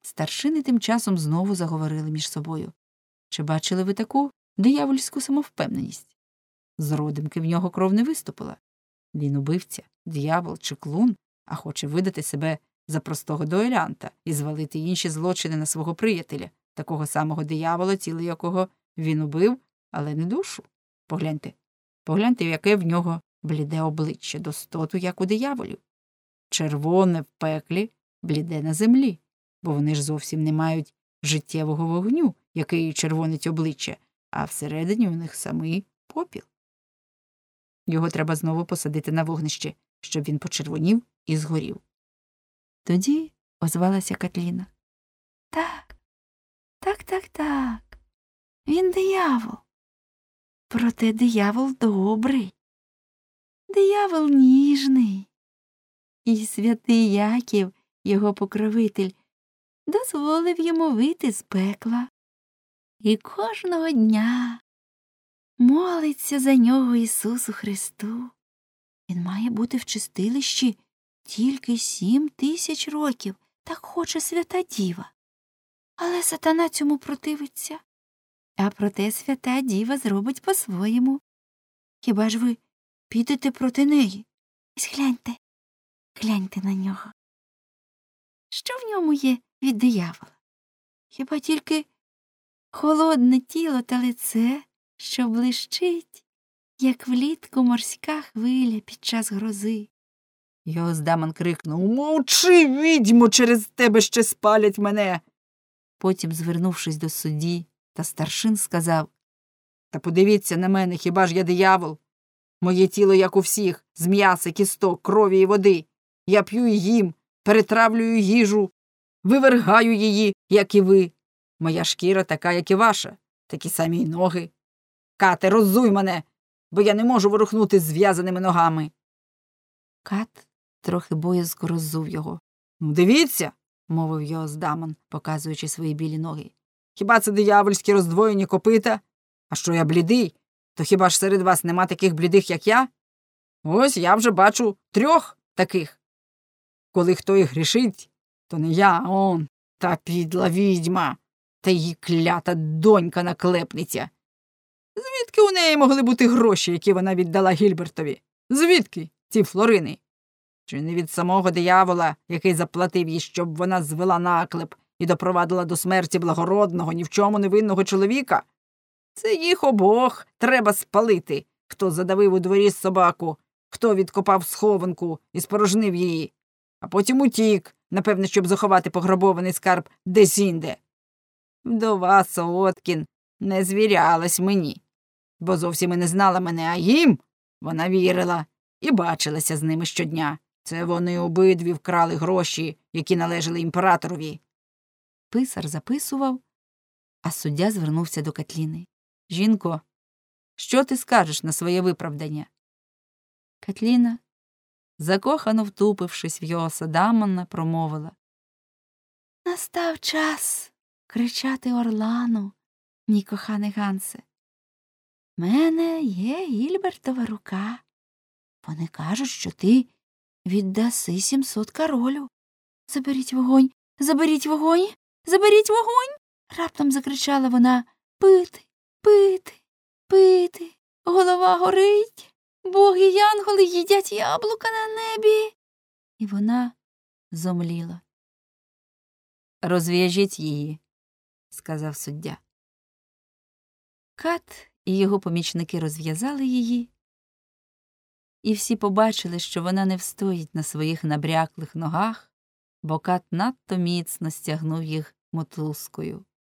Старшини тим часом знову заговорили між собою. Чи бачили ви таку диявольську самовпевненість? З родимки в нього кров не виступила. Він убивця, диявол, чеклун, а хоче видати себе за простого дуелянта і звалити інші злочини на свого приятеля, такого самого диявола, тіло якого він убив, але не душу. Погляньте, яке в нього бліде обличчя, достоту, як у дияволів. Червоне в пеклі, бліде на землі, бо вони ж зовсім не мають життєвого вогню, який червонить обличчя, а всередині у них самий попіл. Його треба знову посадити на вогнище, щоб він почервонів і згорів. Тоді озвалася Катліна. Так. Він диявол. Проте диявол добрий. Диявол ніжний. І святий Яків, його покровитель, дозволив йому вийти з пекла. І кожного дня молиться за нього Ісусу Христу. Він має бути в чистилищі тільки 7000 років, так хоче свята діва. Але сатана цьому противиться. А проте свята діва зробить по-своєму. Хіба ж ви підете проти неї? Ось гляньте на нього. Що в ньому є від диявола? Хіба тільки холодне тіло та лице, що блищить, як влітку морська хвиля під час грози. Йоздаман крикнув: «Мовчи, відьмо, через тебе ще спалять мене!» Потім, звернувшись до судді та старшин, сказав: «Та подивіться на мене, хіба ж я диявол? Моє тіло, як у всіх, з м'яса, кісток, крові і води. Я п'ю і їм, перетравлюю їжу, вивергаю її, як і ви. Моя шкіра така, як і ваша, такі самі й ноги. Кате, роззуй мене, бо я не можу ворухнути зв'язаними ногами». Кат трохи боязко роззув його. «Дивіться», – мовив Йоздаман, показуючи свої білі ноги. «Хіба це диявольські роздвоєні копита? А що я блідий? То хіба ж серед вас нема таких блідих, як я? Ось я вже бачу 3 таких. Коли хто і грішить, то не я, а он, та підла відьма, та її клята донька-наклепниця. Звідки у неї могли бути гроші, які вона віддала Гільбертові? Звідки ці флорини? Чи не від самого диявола, який заплатив їй, щоб вона звела наклеп і допровадила до смерті благородного, ні в чому невинного чоловіка? Це їх обох треба спалити, хто задавив у дворі собаку, хто відкопав схованку і спорожнив її, а потім утік, напевне, щоб заховати пограбований скарб десь-інде. Вдова Солодкін не звірялась мені, бо зовсім і не знала мене, а їм вона вірила і бачилася з ними щодня. Це вони обидві вкрали гроші, які належали імператорові. Писар записував, а суддя звернувся до Катліни. «Жінко, що ти скажеш на своє виправдання?» Катліна, закохано втупившись в Йоосадамана, промовила: «Настав час кричати Орлану, мій коханий Гансе. Мене є Гільбертова рука. Вони кажуть, що ти віддаси 700 королю. Заберіть вогонь, заберіть вогонь, заберіть вогонь!» Раптом закричала вона: «Пити, пити, пити, голова горить, боги й янголи їдять яблука на небі!» І вона зомліла. «Розв'яжіть її», – сказав суддя. Кат і його помічники розв'язали її, і всі побачили, що вона не встоїть на своїх набряклих ногах, бо Кат надто міцно стягнув їх мотузкою.